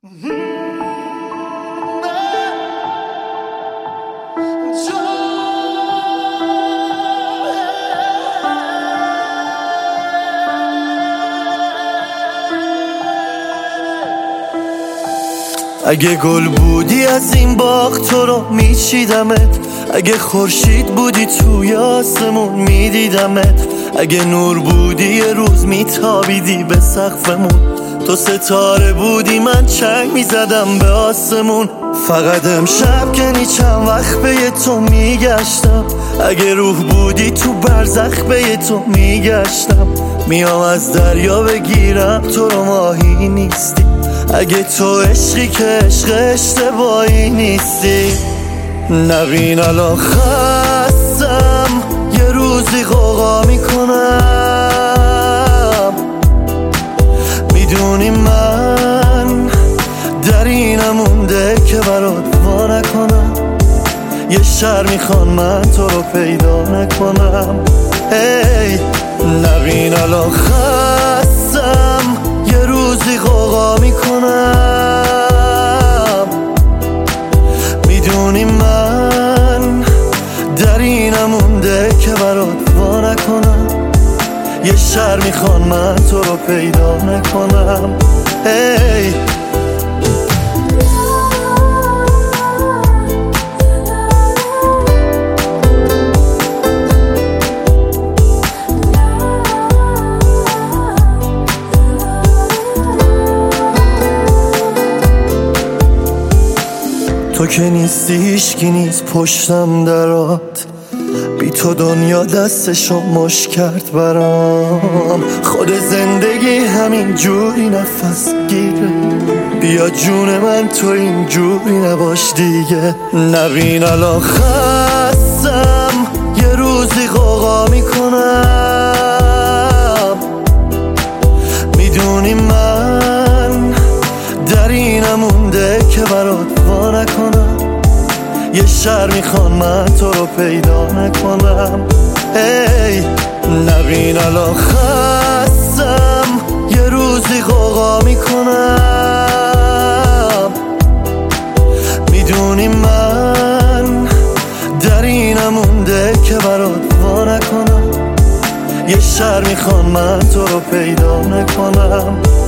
اگه گل بودی از این باغ تو رو میچیدمت، اگه خورشید بودی توی آسمون میدیدمت، اگه نور بودی یه روز میتابیدی به سقفمون، تو ستاره بودی من چنگ میزدم به آسمون. فقط امشب که چند وقت به تو میگشتم، اگه روح بودی تو برزخ به تو میگشتم، میام از دریا بگیرم تو رو ماهی نیستی، اگه تو عشقی که عشق اشتباهی نیستی. نبین الان خستم یه روزی غوغا میکنم، میدونی من در اینم مونده که برات وا نکنم، یه شهر میخوان من تو رو پیدا نکنم. هی نبین الان خستم یه روزی غوغا میکنم، میدونی من در اینم مونده که برات وا نکنم، یه شهر میخوان من تو رو پیدا نکنم. هی تو که نیستی هیچکی نیست پشتم درات، بی تو دنیا دستشو مشت کرد برام، خود زندگی همین جوری نفس گیره، بیا جون من تو این جوری نباش دیگه. نبین الان خستم یه روزی غوغا میکنم، میدونی من در اینم مونده که برات وا نکنم، یه شهر میخوان من تو رو پیدا نکنم. هی نبین الان خستم یه روزی غوغا میکنم، میدونی من در اینم مونده که برات وا نکنم، یه شهر میخوان من تو رو پیدا نکنم.